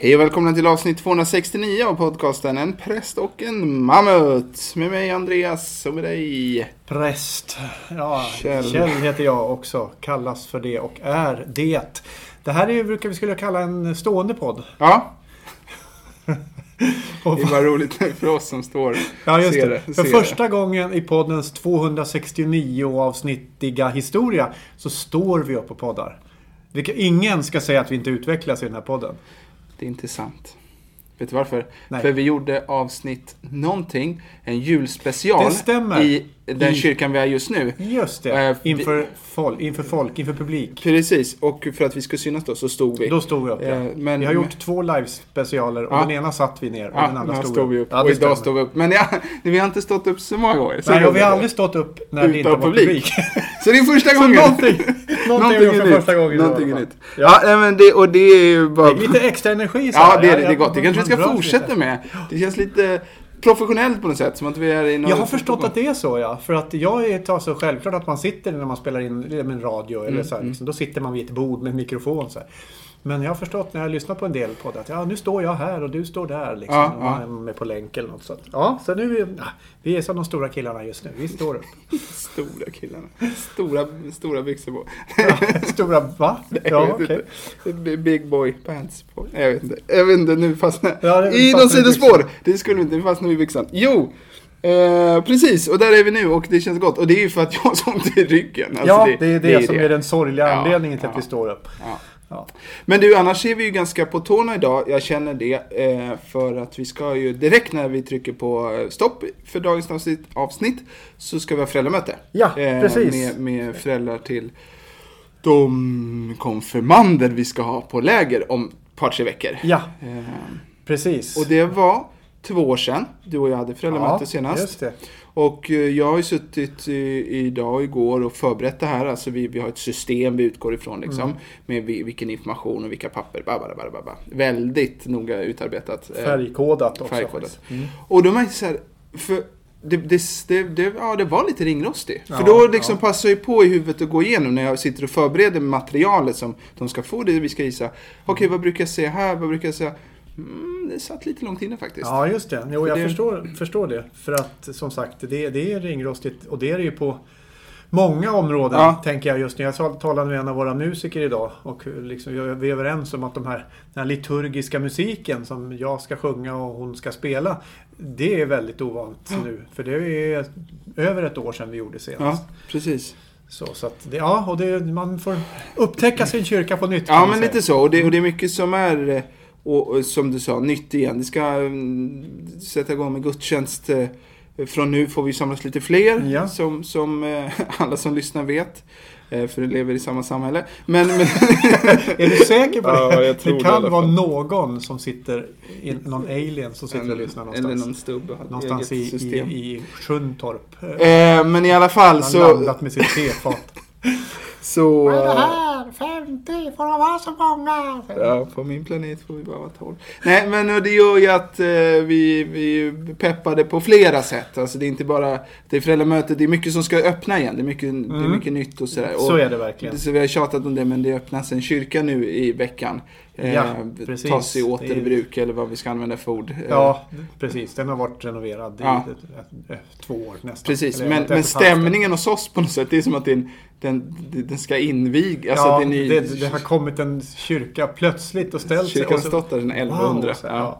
Hej och välkomna till avsnitt 269 av podcasten En präst och en mammut. Med mig Andreas och med dig Präst. Ja, Kjell heter jag också. Kallas för det och är det. Det här är, brukar vi skulle kalla en stående podd. Ja. Det är bara roligt för oss som står. Ja, just det. För första gången i poddens 269 avsnittiga historia så står vi upp på poddar. Ingen ska säga att vi inte utvecklas i den här podden. Det är inte sant. Vet du varför? Nej. För vi gjorde avsnitt någonting, en julspecial i den kyrkan vi är just nu. Just det, inför publik. Precis, och för att vi skulle synas då stod vi. Då stod vi upp, ja. Vi har gjort 2 live-specialer och den ena satt vi ner och den andra stod vi upp. Ja, och idag stod vi upp. Men vi har inte stått upp så många gånger. Nej, och vi har aldrig stått upp när det inte var publik. Så det är första gången. Någonting är första gången. Någonting nytt. Ja, men det är ju bara... Det är lite extra energi. Så ja, det är gott. Det kanske vi ska fortsätta med. Det känns lite professionellt på något sätt. Som att vi är i något... Jag har förstått att det är så, ja. För att jag tar så självklart att man sitter när man spelar in med en radio eller så här, liksom. Då sitter man vid ett bord med en mikrofon så här. Men jag har förstått när jag lyssnar på en del på det att nu står jag här och du står där liksom. Och man är med på länk eller något sånt. Ja, så nu vi är som de stora killarna just nu. Vi står upp. Stora killarna. Stora byxor på. Stora, va? Ja, okej. Big boy pants på. Jag vet inte, nu fastnar i någon sidospår. Det skulle inte fastna i byxan. Jo! Precis, och där är vi nu och det känns gott. Och det är ju för att jag har sånt i ryggen. Alltså ja, det är det som är den sorgliga anledningen till att vi står upp. Ja. Men du, annars är vi ju ganska på tårna idag. Jag känner det för att vi ska ju direkt när vi trycker på stopp för dagens avsnitt så ska vi ha föräldramöte. Ja, precis. Med föräldrar till de konfirmander vi ska ha på läger om ett par 3 veckor. Ja, precis. Och det var 2 år sedan du och jag hade föräldramöte senast. Just det. Och jag har ju suttit idag och igår och förberett det här. Alltså vi har ett system vi utgår ifrån liksom. Med vilken information och vilka papper. Väldigt noga utarbetat. Färgkodat också. Och då märkte jag så här, för det var lite ringrostigt. För då liksom passar jag på i huvudet att gå igenom när jag sitter och förbereder materialet som de ska få det vi ska gissa. Okej, vad brukar jag säga här? Vad brukar jag säga? Det satt lite långt inne faktiskt. Ja, just det. Jo, jag förstår det. För att, som sagt, det är ringrostigt. Och det är det ju på många områden, tänker jag just nu. Jag talade med en av våra musiker idag. Och liksom, vi är överens om att den här liturgiska musiken som jag ska sjunga och hon ska spela, det är väldigt ovant nu. För det är över 1 år sedan vi gjorde senast. Ja, precis. Så att man får upptäcka sin kyrka på nytt. Ja, men lite så. Och det är mycket som är... Och som du sa, nytt igen. Det ska sätta igång med gudstjänst. Från nu får vi samlas lite fler. Som alla som lyssnar vet. För det lever i samma samhälle. Men är du säker på det? Ja, jag tror det kan vara någon som sitter, någon alien som sitter och lyssnar någonstans. Eller någon stubb. Någonstans i Sjuntorp. Men i alla fall så... Han landat med sitt tefat. Så... Vad är det här? 50, får de vara så många? Ja, på min planet får vi bara vara 12. Nej, men det gör ju att vi peppade på flera sätt. Alltså det är inte bara det är föräldramötet, det är mycket som ska öppna igen. Det är mycket nytt och sådär. Så är det verkligen. Så vi har tjatat om det, men det öppnas en kyrka nu i veckan. Precis. Tas i återbruk eller vad vi ska använda för ord. Ja, precis. Den har varit renoverad i 2 år nästan. Precis, men stämningen hos oss på något sätt, det är som att den ska invigas. Ja, det har kommit en kyrka plötsligt och ställt sig. Kyrkan har stått där sedan 1100.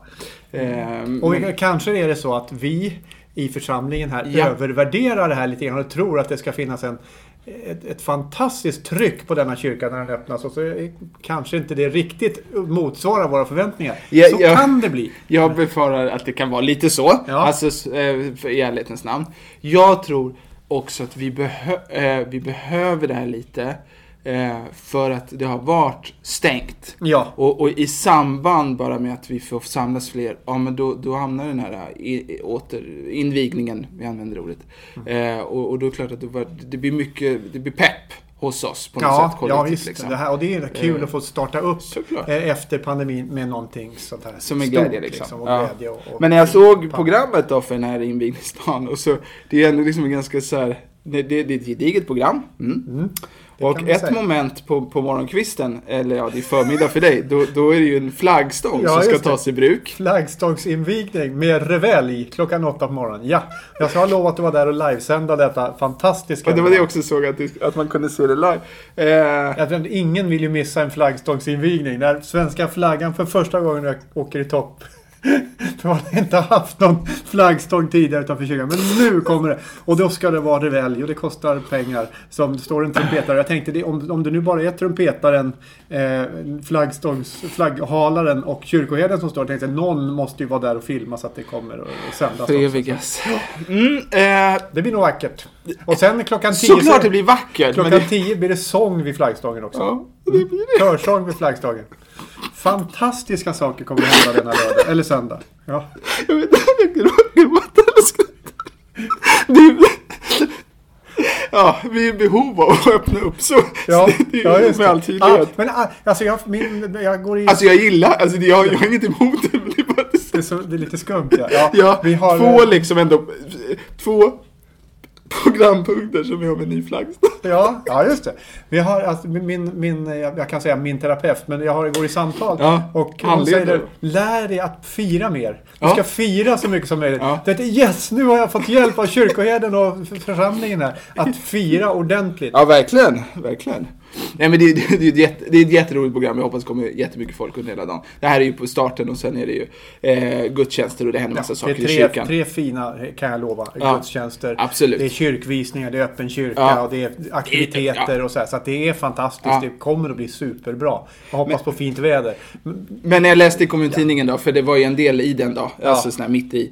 Wow, och kanske är det så att vi i församlingen här övervärderar det här lite grann och tror att det ska finnas ett fantastiskt tryck på denna kyrka när den öppnas och så kanske inte det riktigt motsvarar våra förväntningar. Kan det bli. Jag befarar att det kan vara lite så. Alltså i ärlighetens namn. Jag tror också att vi behöver det här lite för att det har varit stängt. Ja. Och i samband bara med att vi får samlas fler, men då hamnar den här invigningen, vi använder ordet. Och då är det klart att det blir pepp hos oss på något sätt. Ja, visst. Liksom. Och det är kul att få starta upp efter pandemin med någonting sånt här. Som är glädje liksom. Och glädje men när jag såg programmet då för den här invigningsdagen och så, det är ändå liksom ganska så här, Det är ett gediget program. Och ett moment på morgonkvisten, eller det är förmiddag för dig, då är det ju en flaggstång som ska tas i bruk. Flaggstångsinvigning med revelj klockan 8 på morgonen. Ja, jag ska ha lovat att vara där och livesända detta fantastiska. Och det var det jag också såg, att man kunde se det live. Jag tror att ingen vill ju missa en flaggstångsinvigning. När svenska flaggan för första gången åker i topp. För man har inte haft någon flaggstång tidigare utanför kyrkan. Men nu kommer det. Och då ska det vara revelj. Och det kostar pengar. Som det står en trumpetare. Jag tänkte, om det nu bara är trumpetaren, flagghalaren och kyrkoherden som står. Jag tänkte, någon måste ju vara där och filma så att det kommer och sändas. Previgas. Det blir nog vackert. Och sen klockan 10. Såklart det blir vackert. Klockan 10 blir det sång vid flaggstången också. Ja, det blir det. Körsång vid flaggstången. Fantastiska saker kommer att hända denna lördag. Eller söndag. Ja. Jag vet inte, jag gråter eller skrattar. Ja, vi är i behov av att öppna upp så. Ja, det är ju med all tydlighet. Men alltså jag går in... Alltså jag gillar, alltså jag har inget emot det. Men det är bara det är lite skumt, ja. Ja, vi har två liksom ändå, 2 programpunkter som vi har med ny flaggstång. Ja, just det. Vi har alltså jag kan säga min terapeut, men jag går i samtal och hon säger, lär dig att fira mer. Du ska fira så mycket som möjligt. Det är yes, nu har jag fått hjälp av kyrkoherden och församlingen här att fira ordentligt. Ja, verkligen. Nej, men det är ett jätteroligt program. Jag hoppas det kommer jättemycket folk under hela dagen. Det här är ju på starten och sen är det ju gudstjänster och det händer massa saker i kyrkan. 3 fina, kan jag lova, gudstjänster. Absolut. Det är kyrkvisningar, det är öppen kyrka och det är aktiviteter och så här. Så att det är fantastiskt. Det kommer att bli superbra. Jag hoppas på fint väder. Men när jag läste i kommuntidningen då, för det var ju en del i den då, alltså sån här mitt i,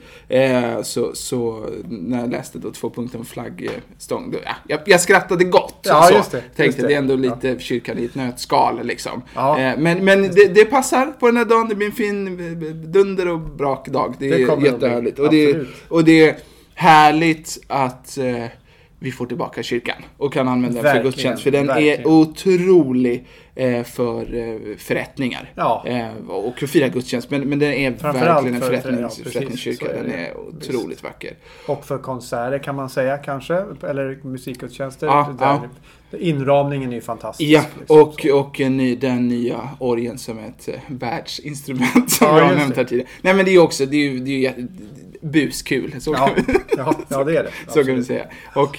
så när jag läste då 2 punkter om flaggstång, då, jag skrattade gott. Ja, just det. Tänkte det är ändå lite kyrkan i ett nötskal liksom. Men det passar på den här dagen. Det blir en fin dunder och brak dag. Det är jättehärligt. Och det är härligt att vi får tillbaka kyrkan och kan använda den för gudstjänst. För den är otrolig för förrättningar. Och för fira gudstjänst. Men den är verkligen en förrättningskyrka. Den är otroligt vacker. Och för konserter kan man säga kanske. Eller musikgudstjänster. Inramningen är ju fantastisk. Ja, liksom. och den nya orgeln som ett världsinstrument som jag har nämnt här tidigare. Nej, men det är också det är ju buskul. Så det är det. Så kan vi säga. Och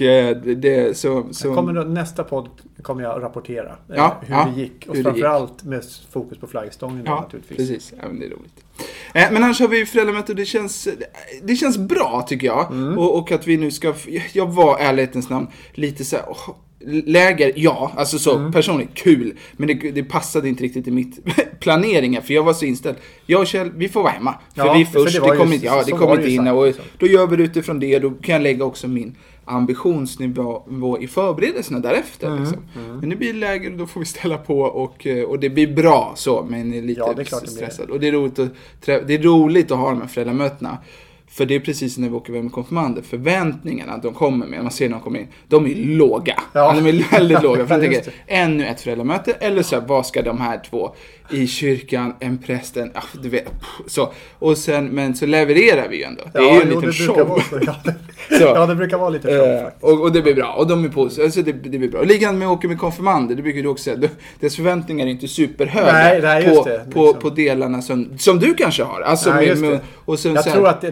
nästa podd kommer jag rapportera hur det gick. Och framförallt med fokus på flaggstången naturligtvis. Precis. Ja, men det är roligt. Men annars har vi föräldramöte och det känns bra tycker jag. Och att vi nu ska... Jag var ärlighetens namn lite så här... Läger, alltså så personligt kul, men det passade inte riktigt i mitt planeringar, för jag var så inställd. Jag och Kjell, vi får vara hemma. För vi först, det kommer inte in. Och då gör vi det utifrån det, då kan jag lägga också min ambitionsnivå i förberedelserna därefter. Liksom. Men det blir läger och då får vi ställa på och det blir bra så, men lite stressad. Och det är roligt att ha de här föräldramötena. För det är precis när vi åker med konfirmander. Förväntningarna de kommer med, man ser när de kommer in, de är låga. De är väldigt låga. För jag tänker, ännu ett föräldramöte. Eller så, vad ska de här 2 i kyrkan, en prästen, du vet. Så. Och sen, men så levererar vi ju ändå. Det är ju en liten show. Det brukar vara lite show faktiskt. Och det blir bra. Och de är på, alltså det blir bra. Och likadant med att åka med konfirmander. Det brukar du också säga. Deras förväntningar är inte superhöga på delarna som du kanske har. Alltså jag tror att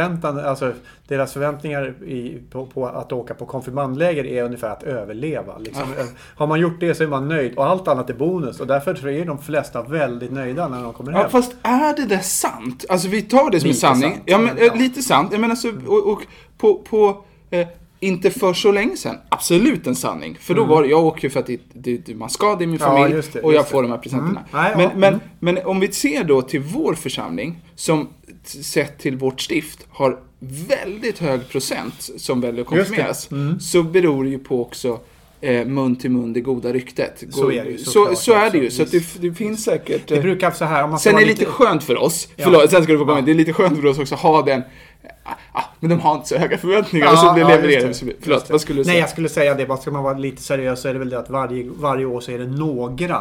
deras förväntningar på att åka på konfirmandläger är ungefär att överleva. Liksom. Har man gjort det så är man nöjd. Och allt annat är bonus. Och därför tror jag de flesta väldigt nöjda när de kommer hem. Fast är det där sant? Alltså vi tar det som en sanning. Lite sant. Jag menar så, och på inte för så länge sedan. Absolut en sanning. För då var det, jag åker för att man ska, det är min familj. Och jag får de här presenterna. Men om vi ser då till vår församling, som sett till vårt stift har väldigt hög procent som väljer att konfirmeras, så beror det ju på också mun till mun, det goda ryktet. Så är det ju. Så är det ju. Så att det finns säkert... Det brukar så här... Om man sen är det lite skönt för oss. Förlåt, sen ska du få komma in. Det är lite skönt för oss också att ha den... men de har inte så höga förväntningar. Och så det levererar. Förlåt, vad skulle du säga? Nej, jag skulle säga det. Bara ska man vara lite seriös så är det väl det att varje år så är det några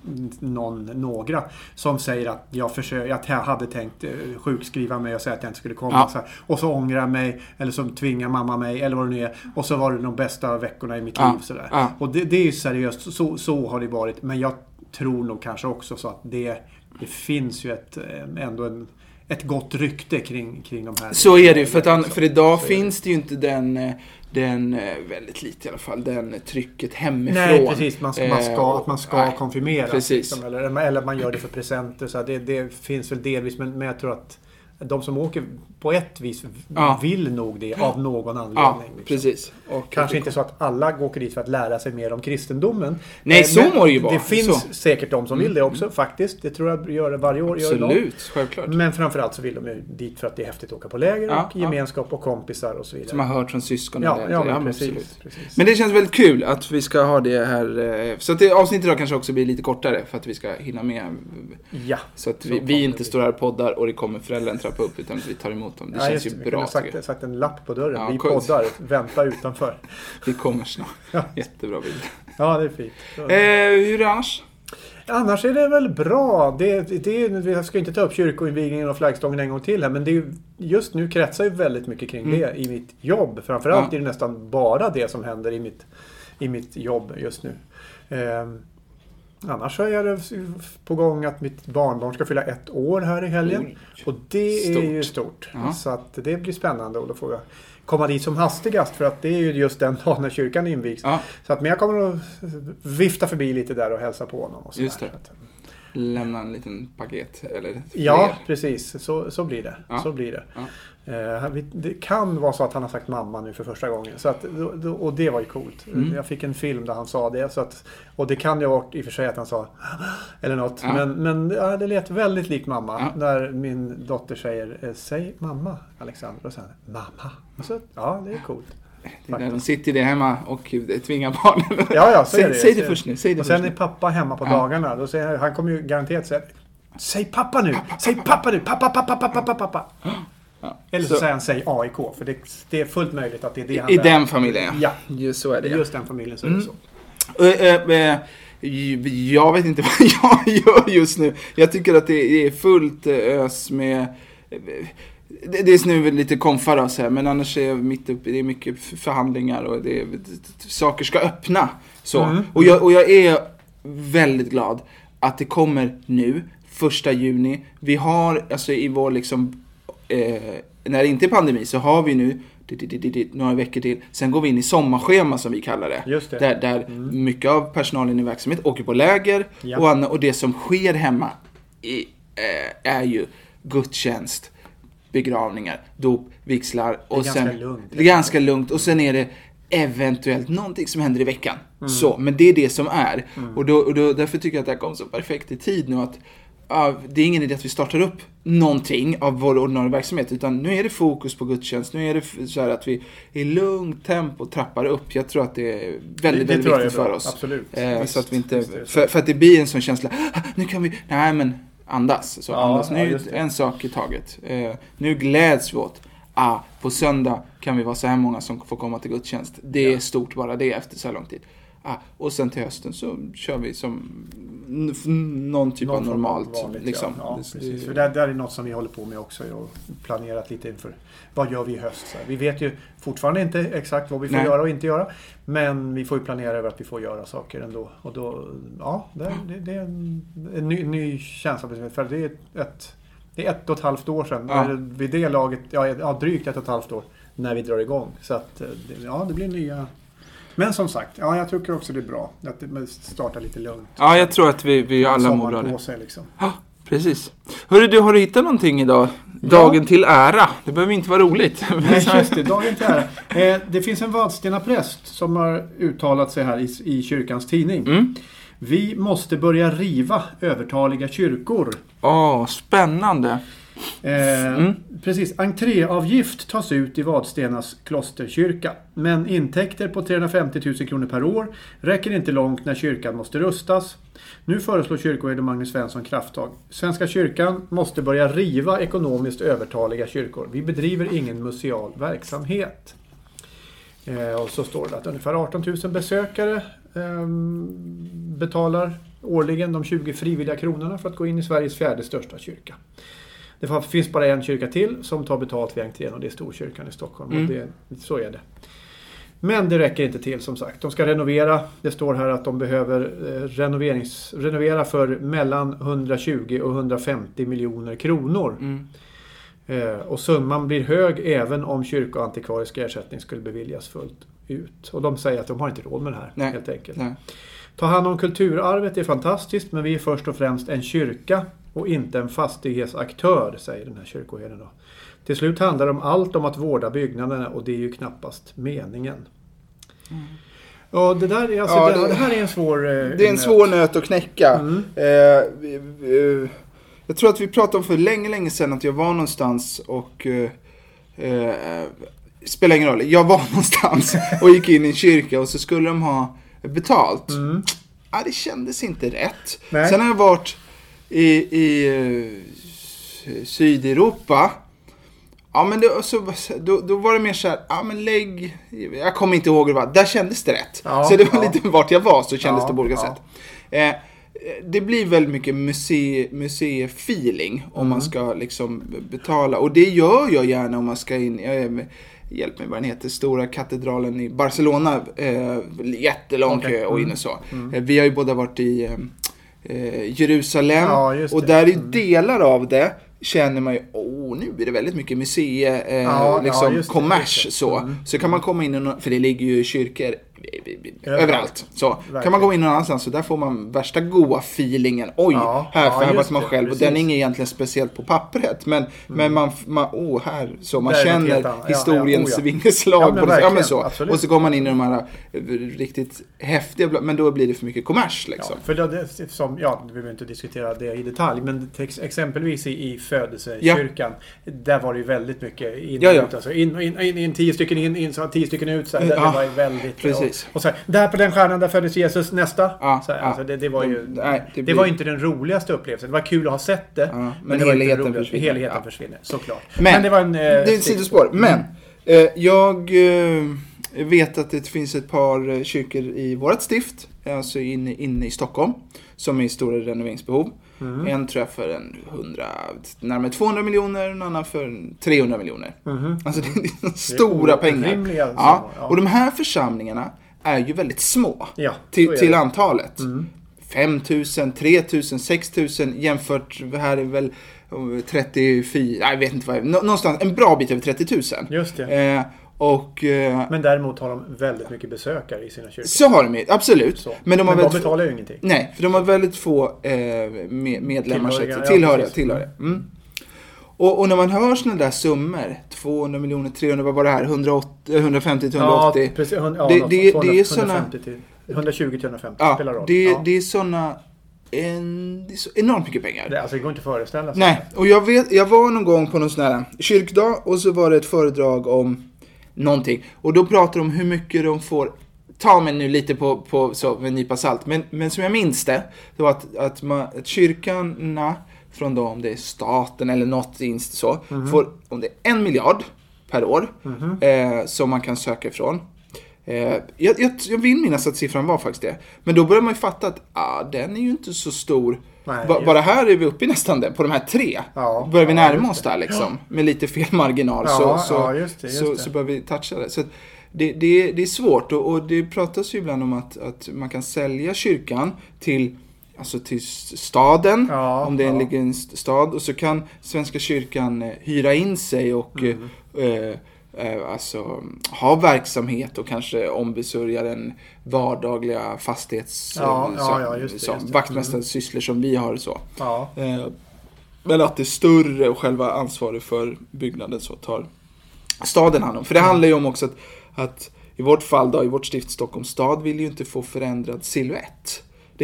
några som säger att jag hade tänkt sjukskriva mig och säga att jag inte skulle komma. Så här, och så ångrar mig, eller som tvingar mamma mig, eller vad det nu är. Och så var det de bästa veckorna i mitt liv. Så där. Och det är ju seriöst, så har det varit. Men jag tror nog kanske också så att det finns ju ändå ett gott rykte kring de här. Så är det, för idag finns det ju inte den väldigt lite i alla fall, den trycket hemifrån. Nej, precis. Man ska konfirmera. Precis. Liksom, eller man gör det för presenter. Så det finns väl delvis, men jag tror att de som åker på ett vis vill nog det av någon anledning. Ja, liksom. Precis. Och kanske inte så att alla åker dit för att lära sig mer om kristendomen. Nej, så må det ju vara. Det finns säkert de som vill det också, faktiskt. Det tror jag gör det varje år. Absolut, självklart. Men framförallt så vill de ju dit för att det är häftigt att åka på läger och gemenskap och kompisar och så vidare. Som har hört från syskon. Precis. Men det känns väldigt kul att vi ska ha det här. Så att det avsnittet idag kanske också blir lite kortare för att vi ska hinna med. Ja. Så att vi inte står här och poddar och det kommer föräldrar trappa upp, utan att vi tar emot dem. Det känns ju bra. Jag har sagt en lapp på dörren. Vi poddar, vänta utanför. Vi kommer snart. Jättebra bild. Ja, det är fint. Hur är det annars? Annars är det väl bra. Vi ska inte ta upp kyrkoinvigningen och flaggstången en gång till här, men det är ju, just nu kretsar ju väldigt mycket kring det i mitt jobb. Framförallt är det nästan bara det som händer i mitt jobb just nu. Annars är det på gång att mitt barnbarn ska fylla 1 år här i helgen. Och det är ju stort. Så att det blir spännande, och då får jag komma dit som hastigast, för att det är ju just den dagen när kyrkan invigs. Så att, men jag kommer att vifta förbi lite där och hälsa på honom. Och just det. Lämna en liten paket eller fler. Ja, precis. Så blir det. Så blir det. Det kan vara så att han har sagt mamma nu för första gången. Så att, och det var ju coolt. Jag fick en film där han sa det. Så att, och det kan ju vara i och för sig att han sa eller något. Men det lät väldigt likt mamma. När min dotter säger, säg mamma, Alexander. Och sen, mamma. Så, det är coolt. När de sitter där hemma och tvingar barnen. Ja, säg det först nu. Och sen är pappa hemma på dagarna. Då säger han kommer ju garanterat säga, säg pappa nu. Säg pappa nu. Pappa. Eller så säger han, säg AIK. För det är fullt möjligt att det är det han i den familjen. Ja. Just så är det. Just den familjen så är det så. Jag vet inte vad jag gör just nu. Jag tycker att det är fullt ös med. Det är nu lite konfar så här, men annars är jag mitt uppe. Det är mycket förhandlingar och saker ska öppna. Så. Och jag är väldigt glad att det kommer nu, 1 juni. Vi har alltså i vår liksom när det inte är pandemi så har vi nu några veckor till. Sen går vi in i sommarschema som vi kallar det. Just det. Där mycket av personalen i verksamhet åker på läger och det som sker hemma är ju gudstjänst, begravningar, dop, vigslar och sen det är ganska lugnt och sen är det eventuellt någonting som händer i veckan. Så, men det är det som är. Och då därför tycker jag att det här kom så perfekt i tid nu att det är ingen idé att vi startar upp någonting av vår ordinarie verksamhet, utan nu är det fokus på gudstjänst. Nu är det så här att vi i lugnt tempo trappar upp. Jag tror att det är väldigt viktigt för oss. Absolut. Så att vi inte för att det blir en sån känsla. Nu kan vi andas. Så andas nu en sak i taget. Nu gläds vi åt. På söndag kan vi vara så här många som får komma till gudstjänst. Det är stort bara det efter så här lång tid. Och sen till hösten så kör vi som någon typ av normalt. Vanligt, liksom. Precis. För det är något som vi håller på med också och planerat lite inför. Vad gör vi i höst? Så vi vet ju fortfarande inte exakt vad vi får göra och inte göra. Men vi får ju planera över att vi får göra saker ändå. Och då, det är en ny känsla. För det är 1,5 år sedan. Vid det laget, drygt 1,5 år när vi drar igång. Så att, det blir nya. Men som sagt, jag tycker också det är bra att det startar lite lugnt. Ja, jag tror att vi alla mår bra på sig liksom. Ja, precis. Hörru, har du hittat någonting idag? Dagen till ära. Det behöver inte vara roligt. Nej, just det. Dagen till ära. Det finns en Vadstena präst som har uttalat sig här i kyrkans tidning. Vi måste börja riva övertaliga kyrkor. Spännande. Precis, entréavgift tas ut i Vadstenas klosterkyrka, men intäkter på 350 000 kronor per år räcker inte långt när kyrkan måste rustas. Nu föreslår kyrkoherde Magnus Svensson krafttag. Svenska kyrkan måste börja riva ekonomiskt övertaliga kyrkor. Vi bedriver ingen museal verksamhet. Och så står det att ungefär 18 000 besökare betalar årligen de 20 frivilliga kronorna för att gå in i Sveriges 4:e största kyrka. Det finns bara en kyrka till som tar betalt vid entrén och det är Storkyrkan i Stockholm. Och så är det. Men det räcker inte till som sagt. De ska renovera. Det står här att de behöver renovera för mellan 120 och 150 miljoner kronor. Och summan blir hög även om kyrkoantikvarisk ersättning skulle beviljas fullt ut. Och de säger att de har inte råd med det här helt enkelt. Nej. Ta hand om kulturarvet är fantastiskt, men vi är först och främst en kyrka och inte en fastighetsaktör, säger den här kyrkoherden då. Till slut handlar det om allt om att vårda byggnaderna och det är ju knappast meningen. Och det där är alltså, det här är en svår det är en svår nöt att knäcka. Jag tror att vi pratade om för länge sedan att jag var någonstans och spelar ingen roll. Jag var någonstans och gick in i en kyrka och så skulle de ha betalt. Ja, det kändes inte rätt. Nej. Sen har jag varit i Sydeuropa. Ja, men då var det mer så här, ja men lägg, jag kommer inte ihåg hur det var. Där kändes det rätt. Ja, så det var lite vart jag var så kändes det på olika sätt. Det blir väldigt mycket museifeeling om man ska liksom betala. Och det gör jag gärna om man ska in, hjälp mig vad den heter, stora katedralen i Barcelona, jättelång kö och in och så. Vi har ju båda varit i Jerusalem och där är delar av det känner man ju, nu blir det väldigt mycket kommers så kan man komma in för det ligger ju kyrkor överallt. Så verkligen. Kan man gå in någon annanstans så där får man värsta goa feelingen. Här var man själv och den är inget egentligen speciellt på pappret men man här så man känner historiens vingeslag och så går man in i de här riktigt häftiga, men då blir det för mycket kommers liksom. För det som vi behöver inte diskutera det i detalj, men exempelvis i födelsekyrkan där var det ju väldigt mycket in 10 stycken in så 10 stycken ut så det var ju väldigt precis. Och så här, där på den stjärnan där föddes Jesus nästa. Alltså det var ju det var inte den roligaste upplevelsen. Det var kul att ha sett det, men helheten försvinner såklart. Men det var det är ett sidospår. Men jag vet att det finns ett par kyrkor i vårt stift, alltså inne i Stockholm, som är i stora renoveringsbehov. En tror jag för närmare 200 miljoner, en annan för 300 miljoner. Alltså det är stora pengar. Och de här församlingarna är ju väldigt små till antalet. 5 000, 3 000, 6 000 jämfört här är väl 34, jag vet inte vad, någonstans en bra bit över 30 000. Just det. Men däremot har de väldigt mycket besökare i sina kyrkor. Så har de, absolut. Så. Men de betalar ju ingenting. Nej, för de har väldigt få medlemmar tillhöriga. Och när man hör såna där summor, 200 miljoner, 300, vad var det här? 150 till 180. Ja, precis. Det är såna 120 till 150 spelar roll. Det är såna det är så enormt mycket pengar. Det går inte att föreställa sig. Nej, och jag var någon gång på någon sån här kyrkdag och så var det ett föredrag om någonting. Och då pratar de om hur mycket de får. Ta mig nu lite på så med en nypa salt. Men som jag minns det var att kyrkorna från då, om det är staten eller något så, får, om det är 1 miljard per år som man kan söka ifrån. Jag vill minnas att siffran var faktiskt det. Men då börjar man ju fatta att den är ju inte så stor. Nej, bara här är vi uppe i nästan det. På de här 3 börjar vi närma oss där liksom. Med lite fel marginal så börjar vi toucha det. Så det är svårt och det pratas ju ibland om att man kan sälja kyrkan till staden, om det ligger en stad, och så kan Svenska kyrkan hyra in sig och ha verksamhet och kanske ombesörja den vardagliga vaktmästarens sysslor som vi har så. Men att det är större och själva ansvaret för byggnaden så tar staden hand om. För det handlar ju om också att i vårt fall då, i vårt stift Stockholms stad vill ju inte få förändrad silhuett.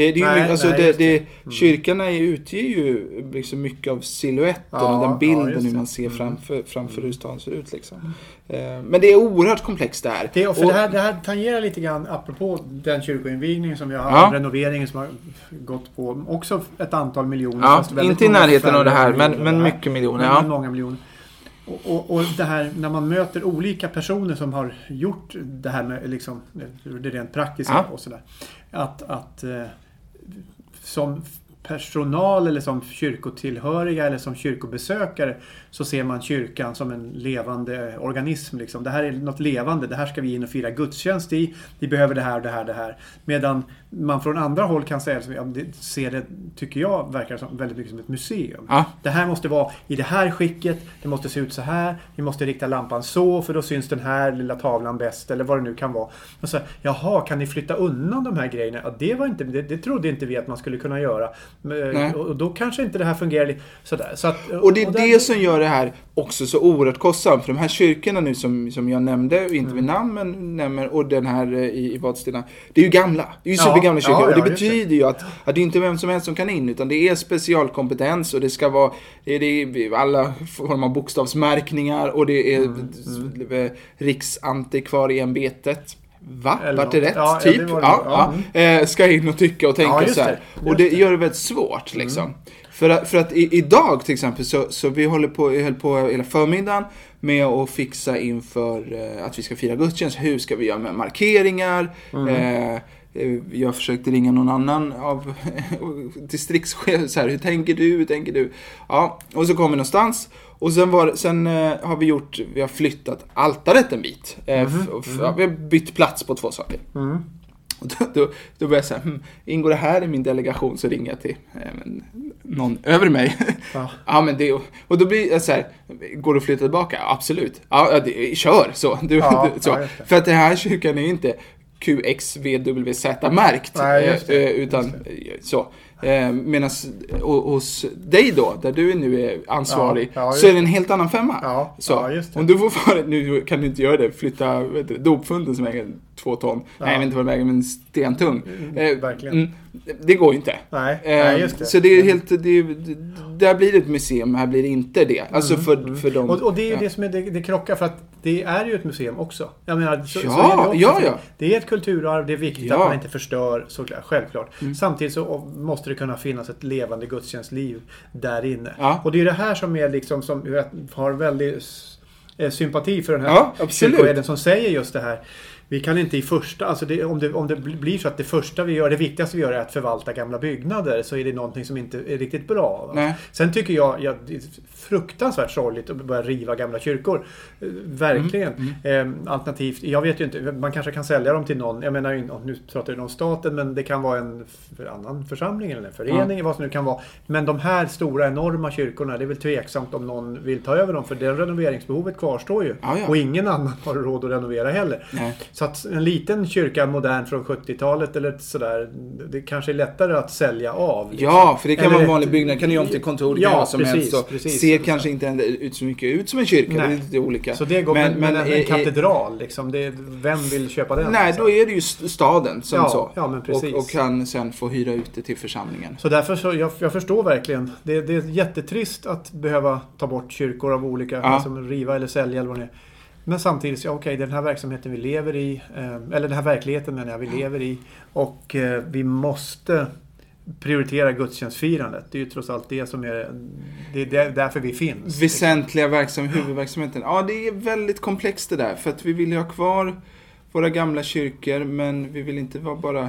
Kyrkorna utger ju liksom mycket av siluetten och den bilden hur man ser framför hur staden ser ut liksom. Men det är oerhört komplext där. Det här tangerar lite grann apropå den kyrkoinvigning som vi har haft, renoveringen som har gått på också ett antal miljoner. Inte i närheten av det här men mycket miljoner. Många miljoner. Och det här när man möter olika personer som har gjort det här med liksom, det rent praktiska och sådär. Att som personal eller som kyrkotillhöriga eller som kyrkobesökare så ser man kyrkan som en levande organism. Liksom. Det här är något levande. Det här ska vi in och fira gudstjänst i. Vi behöver det här och det här och det här. Medan man från andra håll kan säga ser det, tycker jag, verkar som väldigt mycket som ett museum. Ja. Det här måste vara i det här skicket. Det måste se ut så här. Vi måste rikta lampan så för då syns den här lilla tavlan bäst eller vad det nu kan vara. Och så, jaha, kan ni flytta undan de här grejerna? Ja, det trodde inte vi att man skulle kunna göra. Och då kanske inte det här fungerar sådär. Så att, och det är det som gör det här också så oerhört kostsamt. För de här kyrkorna nu som jag nämnde, inte vid namn men nämner, och den här i Vadstena, det är ju gamla. Det är ju supergamla kyrkor. Och det betyder ju att det är inte vem som helst som kan in, utan det är specialkompetens och det ska vara det är alla former av bokstavsmärkningar och det är Riksantikvarieämbetet. Va? Vart det rätt? Ja, typ? Ska in och tycka och tänka så här. Och det gör det väldigt svårt liksom. För att idag till exempel så vi höll på hela förmiddagen med att fixa inför att vi ska fira gudstjänst. Hur ska vi göra med markeringar? Jag försökte ringa någon annan av distriktschef så här, hur tänker du? Ja, och så kom vi någonstans. Och sen har vi har flyttat altaret en bit. Vi har bytt plats på 2 saker. Och då började jag säga, ingår det här i min delegation, så ringer jag till någon över mig. Ja, men det, och då blir jag så här, går du att flytta tillbaka? Absolut. Ja, kör så. Så. För att det här kyrkan är inte QXVWZ-märkt. Utan så. Medan hos dig då, där du nu är ansvarig, så är det en helt annan femma. Just det. Om du får nu kan du inte göra det, flytta dopfunden som väger 2 ton. Nej, jag vet inte vad det väger, men stentung. Verkligen. Det går inte. Nej, just det. Så det är helt där blir det ett museum, här blir det inte det. Alltså för dem. Och det är ju det som är det krockar, för att det är ju ett museum också. Jag menar, så är det också. Det är ett kulturarv, det är viktigt att man inte förstör, såklart, självklart. Samtidigt så måste det kunna finnas ett levande gudstjänstliv där inne. Och det är det här som är liksom, som jag har väldigt sympati för den här kyrkoherden som säger just det här. Vi kan inte i första, alltså om det blir så att det första vi gör, det viktigaste vi gör är att förvalta gamla byggnader, så är det någonting som inte är riktigt bra. Sen tycker jag det är fruktansvärt sorgligt att börja riva gamla kyrkor. Verkligen. Alternativt, jag vet ju inte, man kanske kan sälja dem till någon, jag menar, nu pratar jag om staten, men det kan vara en annan församling eller en förening, vad som nu kan vara. Men de här stora, enorma kyrkorna, det är väl tveksamt om någon vill ta över dem, för det renoveringsbehovet kvarstår ju. Och ingen annan har råd att renovera heller. Så att en liten kyrka modern från 70-talet eller sådär, det kanske är lättare att sälja av. Liksom. Ja, för det kan vara en vanlig byggnad, kan ju om till kontor, vad som helst. Så ser kanske inte ut så mycket ut som en kyrka. Nej. Det är lite olika. Så det går, men en katedral, liksom, vem vill köpa den? Nej, då är det ju staden som men precis. Och kan sen få hyra ut det till församlingen. Så därför så, jag förstår verkligen. Det är jättetrist att behöva ta bort kyrkor av olika, alltså riva eller sälja eller vad det är. Men samtidigt, den här verksamheten vi lever i, eller den här verkligheten vi lever i, och vi måste prioritera gudstjänstfirandet. Det är ju trots allt det som är därför vi finns. Väsentliga huvudverksamheten. Ja, det är väldigt komplext det där, för att vi vill ha kvar våra gamla kyrkor, men vi vill inte vara bara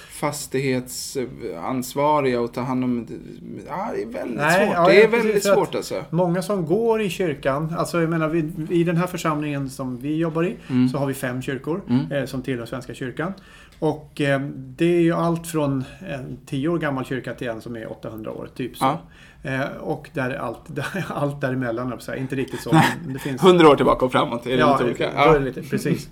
fastighetsansvariga och ta hand om det är väldigt svårt. Det är väldigt svårt alltså. Många som går i kyrkan, alltså jag menar i den här församlingen som vi jobbar i, så har vi 5 kyrkor som tillhör Svenska kyrkan. Och det är ju allt från en 10 år gammal kyrka till en som är 800 år typ så. Och där är allt däremellan, inte riktigt så. Men det finns 100 år tillbaka och framåt är det lite olika. Då är det lite, precis.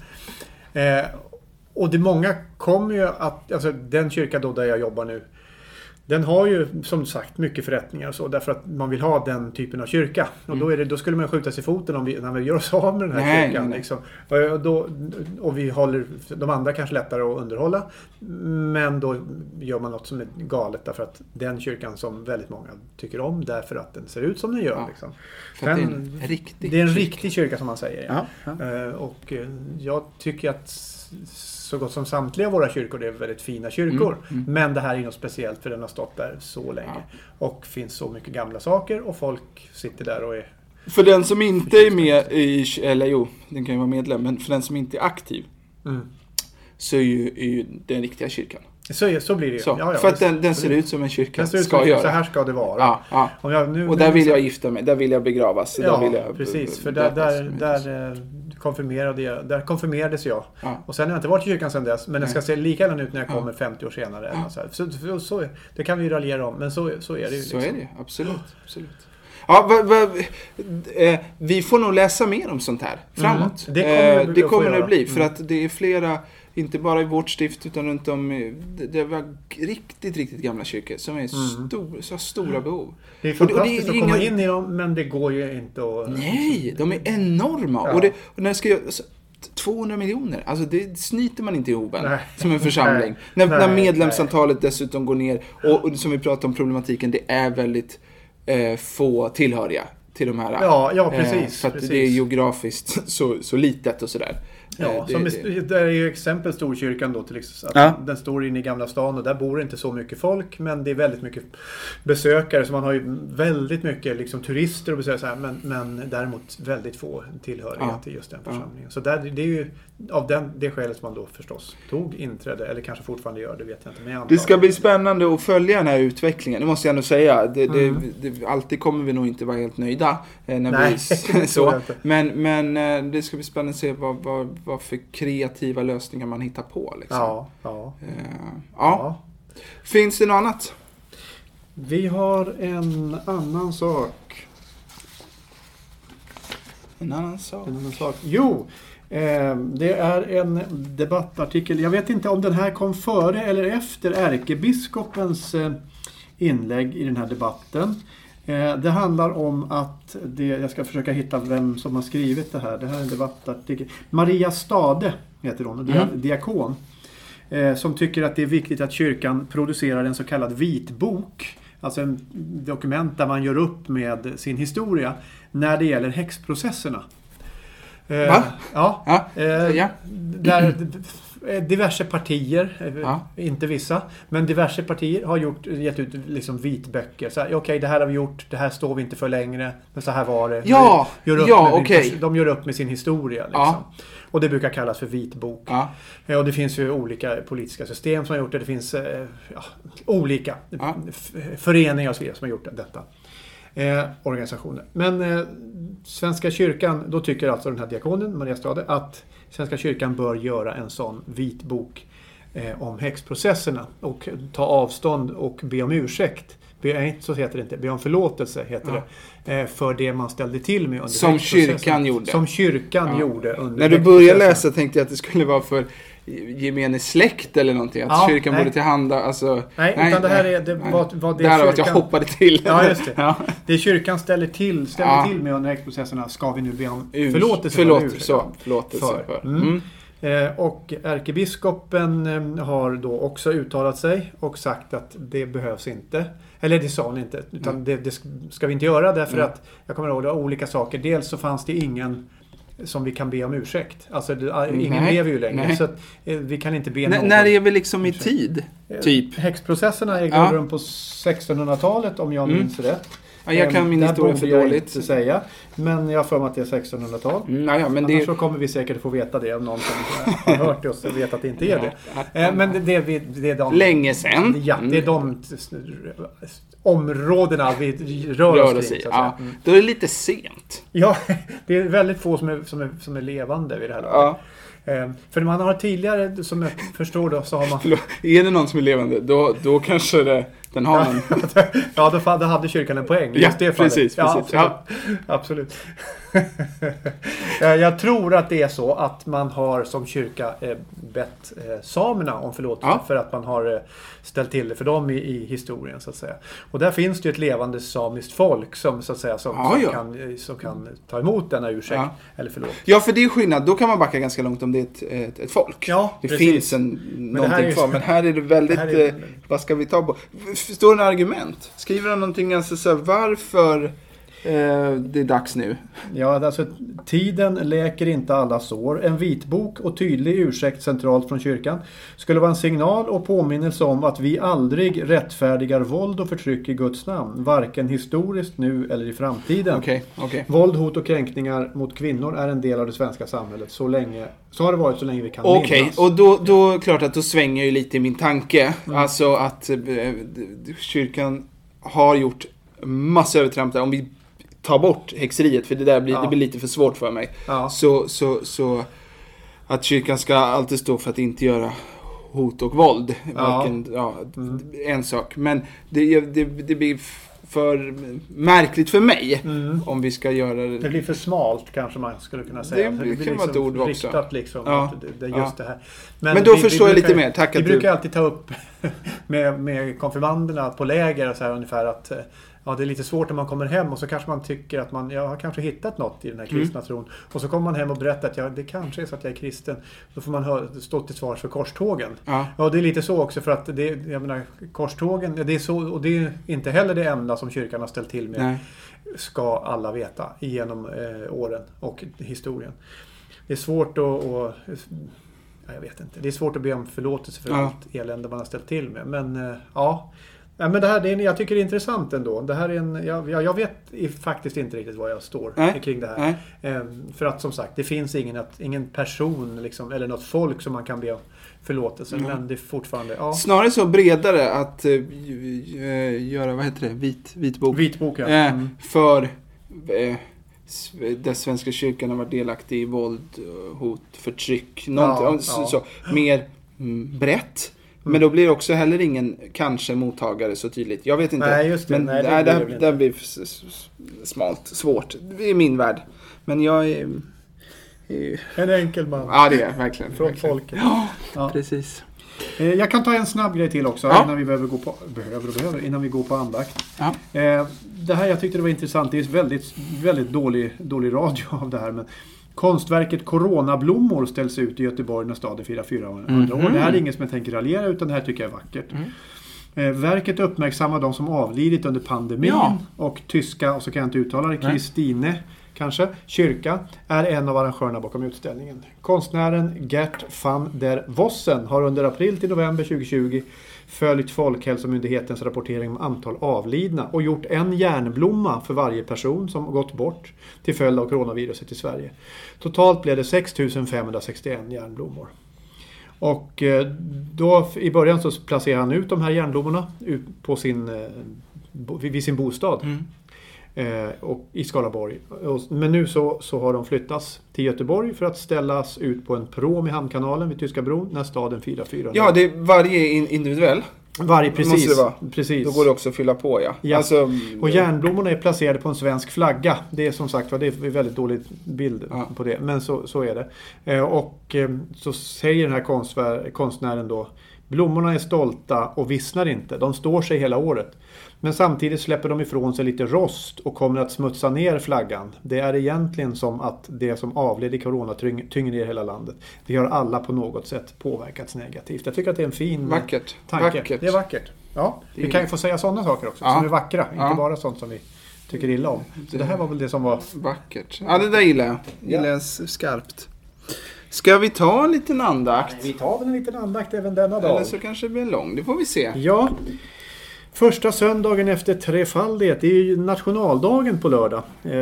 Och det många kommer ju att, alltså den kyrka då där jag jobbar nu, den har ju som sagt mycket förrättningar och så, därför att man vill ha den typen av kyrka. Och då skulle man skjuta sig i foten när vi gör oss av med den här kyrkan. Liksom. Och vi håller de andra kanske lättare att underhålla. Men då gör man något som är galet, därför att den kyrkan som väldigt många tycker om, därför att den ser ut som den gör. Liksom. Det är en riktig kyrka som man säger. Och jag tycker att så gott som samtliga våra kyrkor är väldigt fina kyrkor. Men det här är något speciellt, för den har stått där så länge. Och finns så mycket gamla saker, och folk sitter där och är... För den som inte är med den kan ju vara medlem, men för den som inte är aktiv så är ju den riktiga kyrkan. Så blir det ju. Så, för att den ser ut som en kyrka ska göra. Så här ska det vara. Ja. Och där vill jag gifta mig, där vill jag begravas. Ja, där vill jag precis. För där konfirmerades jag. Ja. Och sen har jag inte varit i kyrkan sedan dess. Men det ska se likadant ut när jag kommer 50 år senare. Ja. Så det kan vi ju raljera om. Men så är det ju. Liksom. Så är det, absolut. Ja, vi får nog läsa mer om sånt här framåt. Det kommer det bli. För att det är flera, inte bara i vårt stift utan runt om. Det var riktigt gamla kyrkor som är stora behov. Det är fantastiskt att komma in i dem, men det går ju inte att... Nej, de är enorma. Ja. Och när ska jag... 200 miljoner, alltså det snyter man inte i hoven som en församling. När medlemsantalet dessutom går ner och som vi pratade om problematiken, det är väldigt få tillhöriga till de här. Ja, precis. För att det är geografiskt så litet och sådär. Ja, det är ju exempel Storkyrkan då till exempel. Den står inne i Gamla stan och där bor inte så mycket folk, men det är väldigt mycket besökare, så man har ju väldigt mycket liksom turister och besökare, men däremot väldigt få tillhöriga till just den församlingen. Så det är ju av det skälet som man då förstås tog inträde, eller kanske fortfarande gör, det vet jag inte. Men det ska bli spännande att följa den här utvecklingen, det måste jag nog säga. Alltid kommer vi nog inte vara helt nöjda när vi så. Men det ska bli spännande att se vad för kreativa lösningar man hittar på. Liksom. Ja. Finns det något annat? Vi har en annan sak. En annan sak? Jo, det är en debattartikel. Jag vet inte om den här kom före eller efter ärkebiskopens inlägg i den här debatten. Det handlar om att jag ska försöka hitta vem som har skrivit det här. Det här är en debattartikel. Maria Stade heter hon, diakon. Som tycker att det är viktigt att kyrkan producerar en så kallad vitbok. Alltså en dokument där man gör upp med sin historia när det gäller häxprocesserna. Va? Ja. Där diverse partier, inte vissa, men diverse partier har gett ut liksom vitböcker. Så okej, det här har vi gjort, det här står vi inte för längre, men så här var det. De gör upp med sin historia. Liksom. Och det brukar kallas för vitbok. Och det finns ju olika politiska system som har gjort det. Det finns olika föreningar och så vidare som har gjort detta. Organisationer. Men Svenska kyrkan, då tycker alltså den här diakonen Maria Stade att Svenska kyrkan bör göra en sån vitbok om häxprocesserna och ta avstånd och be om ursäkt. Så heter det inte. Be om förlåtelse heter det. För det man ställde till med under som kyrkan gjorde. Som kyrkan gjorde under när du började läsa tänkte jag att det skulle vara för gemene släkt eller någonting. Att kyrkan borde tillhanda. Alltså, utan det här är vad det där kyrkan... att jag hoppade till. Ja, just det. Det kyrkan ställer till med under häxprocesserna ska vi nu be om förlåtelse för. Och ärkebiskopen har då också uttalat sig och sagt att det behövs inte. Eller det sa hon inte. Utan det ska vi inte göra därför att jag kommer ihåg det var olika saker. Dels så fanns det ingen som vi kan be om ursäkt. Alltså ingen lever ju längre. Så att, vi kan inte be någon. När är vi liksom i tid? Typ. Häxprocesserna ägde rum på 1600-talet om jag minns rätt. Ja, jag kan min historia för dåligt. Inte säga. Men jag får mig att det är 1600-tal. Annars så kommer vi säkert få veta det om någon som har hört det och vet att det inte är det. Men det är de... Länge sedan. Ja, det är de områdena vi rör oss i. Då är det lite sent. Ja, det är väldigt få som är levande vid det här laget. För man har tidigare, som jag förstår då, så har man... Är det någon som är levande, då kanske den har någon... då hade kyrkan en poäng. Ja, precis. Absolut. Jag tror att det är så att man har som kyrka bett samerna om förlåtelse för att man har ställt till det för dem i historien så att säga. Och där finns det ju ett levande samiskt folk som så att säga som kan ta emot denna ursäkt eller förlåt. Ja, för det är skillnad. Då kan man backa ganska långt om det är ett folk. Ja, det finns någonting kvar. Men här är det väldigt vad ska vi ta på? Står det en argument? Skriver han någonting alltså så här, varför det är dags nu. Ja, alltså tiden läker inte alla sår. En vitbok och tydlig ursäkt centralt från kyrkan skulle vara en signal och påminnelse om att vi aldrig rättfärdigar våld och förtryck i Guds namn. Varken historiskt nu eller i framtiden. Okay. Våld, hot och kränkningar mot kvinnor är en del av det svenska samhället. Så har det varit så länge vi kan minnas. Okej, och då klart att då svänger ju lite i min tanke. Alltså att kyrkan har gjort massa övertramp där. Om vi tar bort häxeriet, för det blir lite för svårt för mig. Ja. Så att kyrkan ska alltid stå för att inte göra hot och våld. En sak. Men det blir för märkligt för mig om vi ska göra det. Det blir för smalt kanske man skulle kunna säga. Det kan vara ett ord också. Riktat liksom. Ja. Det är just det här. Men då förstår jag lite mer. Tack vi brukar alltid ta upp med konfirmanderna på läger och så här ungefär att det är lite svårt när man kommer hem och så kanske man tycker att jag har kanske hittat något i den här kristna tron. Och så kommer man hem och berättar att det kanske är så att jag är kristen. Då får man stå till svars för korstågen. Ja, det är lite så också för att jag menar, korstågen, det är så, och det är inte heller det enda som kyrkan har ställt till med. Nej. Ska alla veta genom åren och historien. Det är svårt att jag vet inte. Det är svårt att be om förlåtelse för allt elände man har ställt till med. Men men det här, jag tycker det är intressant ändå. Det här är jag vet faktiskt inte riktigt vad jag står kring det här. För att som sagt, det finns ingen person liksom, eller något folk som man kan be om förlåtelse. Men det är fortfarande... Snarare så bredare att göra, vad heter det? Vitbok. Vitbok, ja. För där Svenska kyrkan har varit delaktig i våld, hot, förtryck. Så, mer brett. Men då blir det också heller ingen kanske mottagare så tydligt. Jag vet inte. Nej, just det. Men det blir smalt, svårt. Det är min värld. Men jag är... En enkel man. Ja, det är verkligen. Från folket. Ja, precis. Jag kan ta en snabb grej till också innan vi innan vi går på andakt. Ja. Det här jag tyckte det var intressant. Det är väldigt, väldigt dålig radio av det här. Men konstverket Coronablommor ställs ut i Göteborg när staden firar 400 år. Det här är inget som jag tänker raljera, utan det här tycker jag är vackert. Verket uppmärksammar de som avlidit under pandemin och tyska, och så kan jag inte uttala det, Kristine kanske, kyrka, är en av arrangörerna bakom utställningen. Konstnären Gert van der Vossen har under april till november 2020 följt Folkhälsomyndighetens rapportering om antal avlidna och gjort en järnblomma för varje person som gått bort till följd av coronaviruset i Sverige. Totalt blev det 6 561 järnblommor. Och då i början så placerar han ut de här järnblommorna på vid sin bostad. Och i Skaraborg. Men nu så har de flyttats till Göteborg för att ställas ut på en prom i Hamnkanalen vid Tyska bron när staden firar 400. Ja, det är varje individuell. Varje, precis. Då går det också att fylla på, ja. Alltså, och järnblommorna är placerade på en svensk flagga. Det är som sagt, det är en väldigt dålig bild på det. Men så är det. Och så säger den här konstnären då: blommorna är stolta och vissnar inte. De står sig hela året. Men samtidigt släpper de ifrån sig lite rost och kommer att smutsa ner flaggan. Det är egentligen som att det som avled i corona tynger ner hela landet. Det har alla på något sätt påverkats negativt. Jag tycker att det är en fin tanke. Vackert. Det är vackert. Ja, vi kan ju få säga sådana saker också som är vackra. Inte bara sånt som vi tycker illa om. Så det här var väl det som var... Vackert. Ja, det där gillar jag. Gillar skarpt. Ska vi ta en liten andakt? Vi tar väl en liten andakt även denna dag. Eller så kanske det blir lång. Det får vi se. Ja. Första söndagen efter trefaldighet, det är ju nationaldagen på lördag.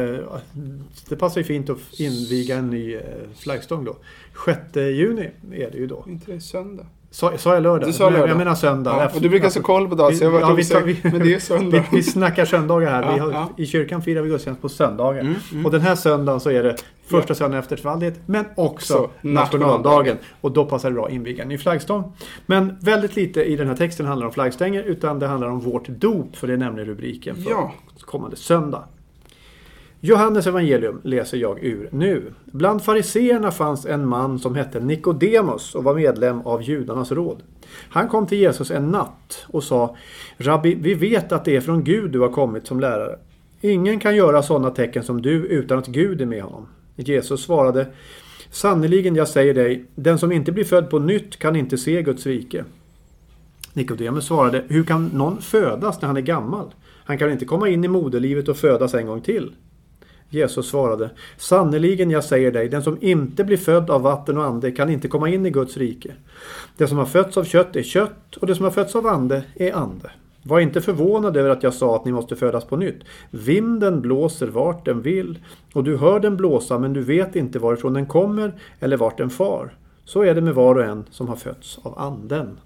Det passar ju fint att inviga en ny flaggstång då. 6 juni är det ju då. Inte det söndag? Sa jag lördag? Du sa lördag. Jag menar söndag. Ja, och du brukar så koll på dag, så jag var men det är söndag. Vi snackar söndagar här. I kyrkan firar vi gudstjänst på söndagar. Och den här söndagen så är det första söndagen efter trefaldighet, men också nationaldagen. Och då passar det bra att inviga en ny flaggstång. Men väldigt lite i den här texten handlar om flaggstänger, utan det handlar om vårt dop, för det är nämligen rubriken för kommande söndag. Johannes evangelium läser jag ur nu. Bland fariseerna fanns en man som hette Nikodemus och var medlem av judarnas råd. Han kom till Jesus en natt och sa: Rabbi, vi vet att det är från Gud du har kommit som lärare. Ingen kan göra sådana tecken som du utan att Gud är med honom. Jesus svarade: sannoliken jag säger dig, den som inte blir född på nytt kan inte se Guds rike. Nikodemus svarade: hur kan någon födas när han är gammal? Han kan inte komma in i moderlivet och födas en gång till. Jesus svarade: Sannoliken jag säger dig, den som inte blir född av vatten och ande kan inte komma in i Guds rike. Det som har fötts av kött är kött, och det som har fötts av ande är ande. Var inte förvånad över att jag sa att ni måste födas på nytt. Vinden blåser vart den vill, och du hör den blåsa, men du vet inte varifrån den kommer eller vart den far. Så är det med var och en som har fötts av anden.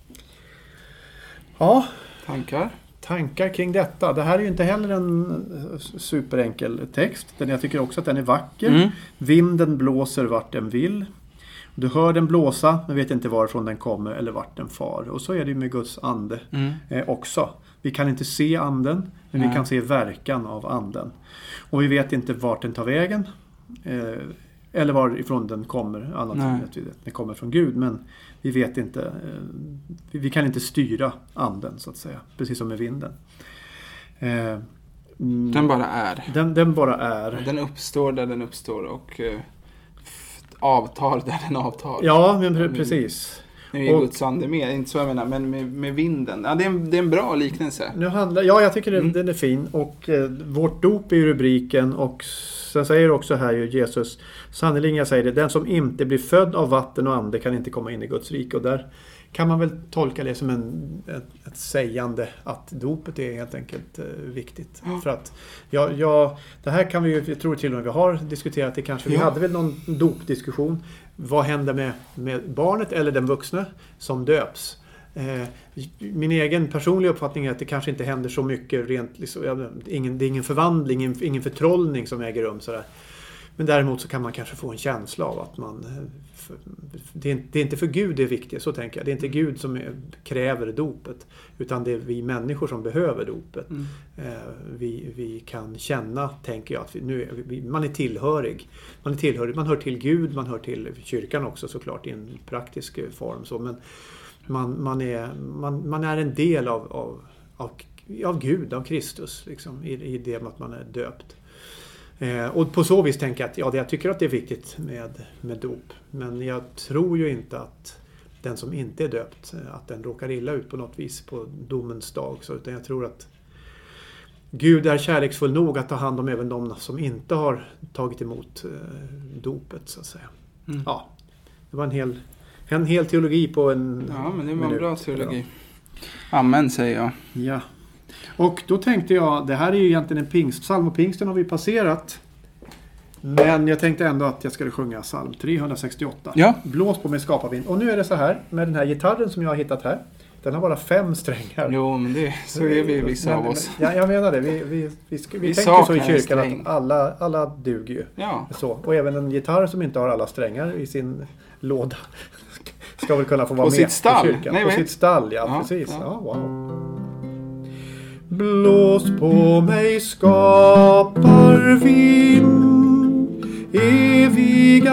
Ja, tankar kring detta. Det här är ju inte heller en superenkel text. Jag tycker också att den är vacker. Vinden blåser vart den vill. Du hör den blåsa, men vet inte varifrån den kommer eller vart den far. Och så är det ju med Guds ande också. Vi kan inte se anden, men vi kan se verkan av anden. Och vi vet inte vart den tar vägen. Eller varifrån den kommer. Annat än att den kommer från Gud. Men vi vet inte. Vi kan inte styra anden, så att säga. Precis som med vinden. Den bara är. Den bara är. Den uppstår där den uppstår och avtar där den avtar. Ja, men precis. Nu är Guds ande med, inte så jag menar, men med vinden. Ja, det är en bra liknelse. Jag tycker den är fin. Och vårt dop är rubriken, och sen säger också här ju Jesus, sannolikt jag säger det, den som inte blir född av vatten och ande kan inte komma in i Guds rike. Och där kan man väl tolka det som ett sägande att dopet är helt enkelt viktigt. För att det här kan vi ju, jag tror till och med vi har diskuterat det kanske. Vi hade väl någon dopdiskussion. Vad händer med barnet eller den vuxna som döps? Min egen personliga uppfattning är att det kanske inte händer så mycket rent, liksom, det är ingen förvandling, ingen förtrollning som äger rum sådär. Men däremot så kan man kanske få en känsla av att det är inte för Gud det är viktigt, så tänker jag. Det är inte Gud som kräver dopet, utan det är vi människor som behöver dopet. Vi kan känna, tänker jag, att man är tillhörig. Man hör till Gud, man hör till kyrkan också såklart i en praktisk form. Så, men man är en del av Gud, av Kristus, liksom, i det att man är döpt. Och på så vis tänker jag att jag tycker att det är viktigt med dop. Men jag tror ju inte att den som inte är döpt, att den råkar illa ut på något vis på domens dag. Utan jag tror att Gud är kärleksfull nog att ta hand om även de som inte har tagit emot dopet, så att säga. Ja, det var en hel teologi på en men det var en bra teologi. Amen, säger jag. Ja. Och då tänkte jag, det här är ju egentligen en pingstpsalm, och pingsten har vi passerat. Men jag tänkte ändå att jag skulle sjunga psalm 368. Ja. Blås på mig skaparvind. Och nu är det så här, med den här gitarren som jag har hittat här. Den har bara 5 strängar. Jo, men så är vi vissa av oss. Ja, jag menar det. Vi tänker så i kyrkan att alla duger ju. Ja. Så. Och även en gitarr som inte har alla strängar i sin låda ska väl kunna få vara med sitt stall. i kyrkan. På sitt stall, ja, precis. Ja, wow. Blås på mig skaparvind, eviga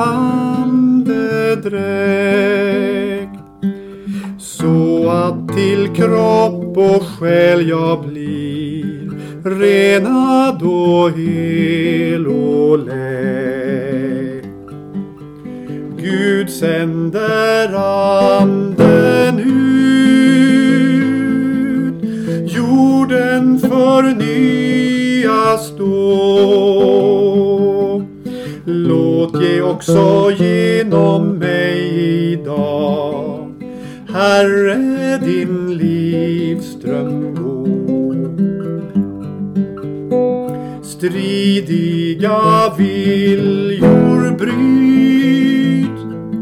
andedräkt, så att till kropp och själ jag blir renad och hel och läkt. Gud sänder anden ut, jorden förnyas då. Låt ge också genom mig idag, Herre, din livsström gå. Stridiga viljor bryt,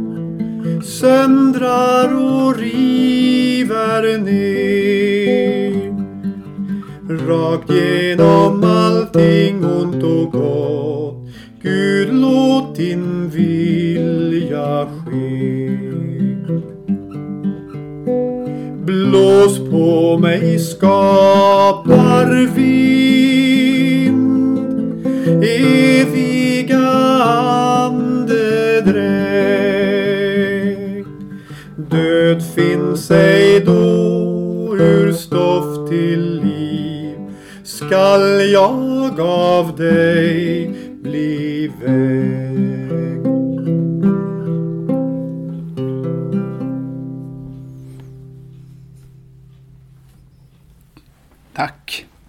söndrar och river ner, rakt genom allting ont och gott. Gud, låt din vilja ske. Blås på mig skaparvind, eviga andedräkt. Död finns ej då, ur stoff till liv skall jag av dig bli väg. Tack.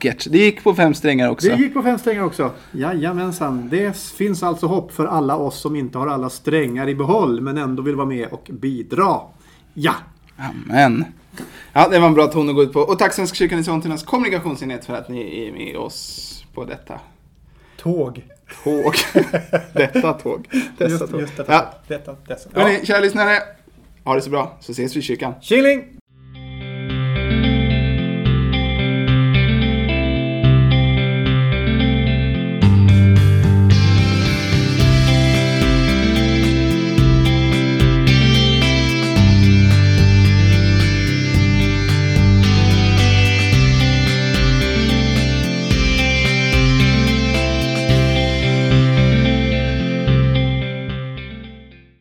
vackert. Det gick på 5 strängar också. Det gick på 5 strängar också. Jajamensan. Det finns alltså hopp för alla oss som inte har alla strängar i behåll men ändå vill vara med och bidra. Ja! Amen. Ja, det var en bra ton att gå ut på. Och tack Svenska kyrkan i Sontinas kommunikationsenhet för att ni är med oss på detta. Tåg. Detta tåg. Just detta. Ja. Kära lyssnare, ha det så bra. Så ses vi i kyrkan. Chilling!